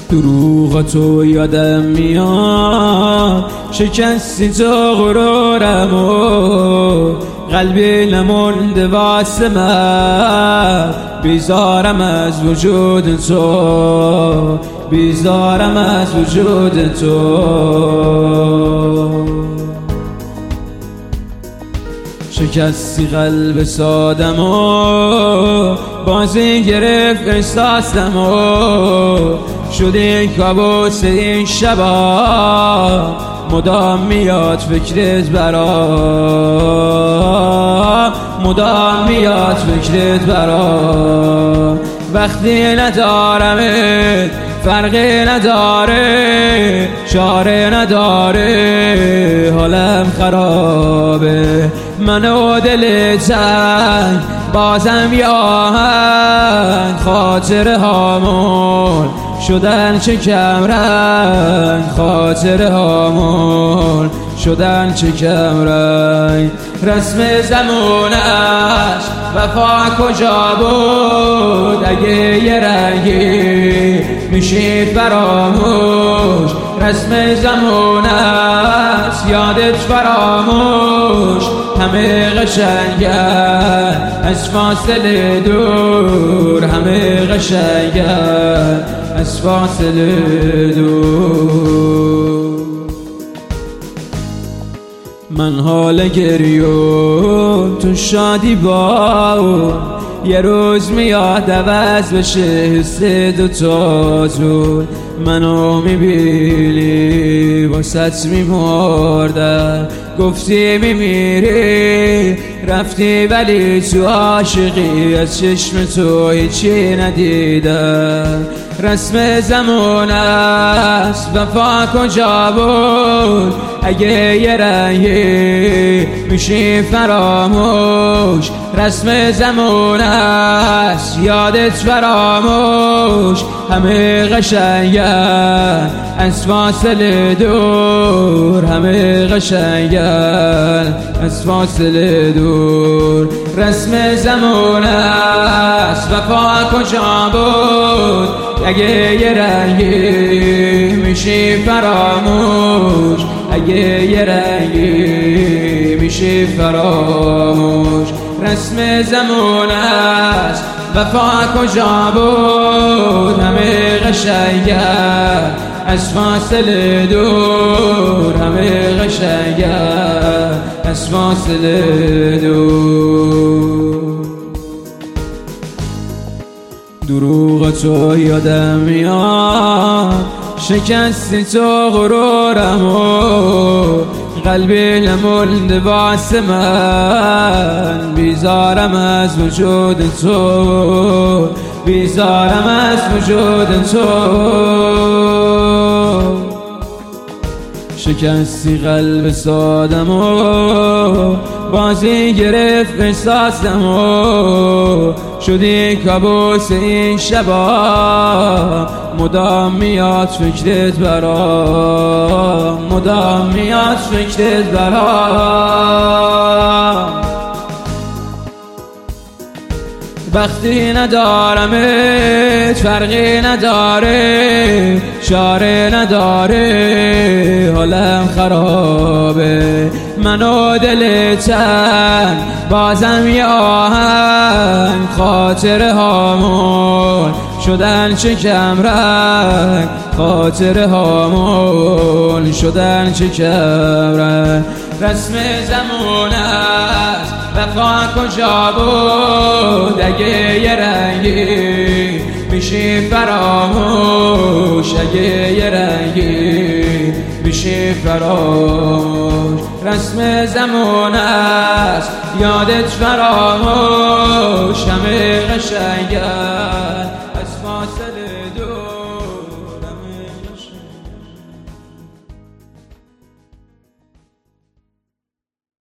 دروغ تو یادم میاد، شکستی تو غرورمو، قلبی نمونده واسه من، بیزارم از وجود تو، بیزارم از وجود تو. شکستی قلب سادمو، بازی گرفت احساسمو، شدی کابوس این شبا، مدام میاد فکرت برام، مدام میاد فکرت برام. وقتی ندارمت فرقی نداره، چاره نداره، حالم خرابه، من و دل تنگ بازم یه آهنگ، خاطره هامون شدن چه کم رنگ، خاطره هامون شدن چه کم رنگ. رسم زمونش وفا کجا بود، اگه یه رنگی میشید فراموش، رسم زمونش یادت فراموش، همه قشنگن از فاصله دور، همه قشنگن از فاصله دور. من حال گریون تو شادی با، یه روز میاد عوض بشه حس دوتا جور، منو میبینی واسط میمردم، گفتی میمیری رفتی ولی تو عاشقی، از چشم تو هیچی ندیدم. رسم زمان است وفا کجا بود، اگه یه رنگی میشی فراموش، رسم زمان است یادت فراموش، همه قشنگن از فاصله دور، همه قشنگن از فاصله دور. رسم زمان است وفا کجا بود، اگه یه رنگی میشی فراموش، اگه یه رنگی میشی فراموش. رسم زمان است وفا کجا بود، همه قشنگن از فاصله دور، همه قشنگن از فاصله دور. دروغ تو یادم میاد، شکستی تو غرورمو، قلبی نمونده واسه من، بیزارم از وجود تو، بیزارم از وجود تو. شکستی قلب سادمو، بازی گرفت احساسمو، شدی کابوس این شبا، مدام میاد فکرت برام، مدام میاد فکرت برام. وقتی ندارمت فرقی نداره، چاره نداره، حالم خرابه، من و دل تنگ بازم یه آهنگ، خاطره هامون شدن چه کم رنگ، خاطره هامون شدن چه کم رنگ. رسم زمان است وفا کجا بود، اگه یه رنگی میشی فراموش، اگه یه رنگی میشی فراموش. رسم زمان است یادت فراموش، همه قشنگن از فاصله دور.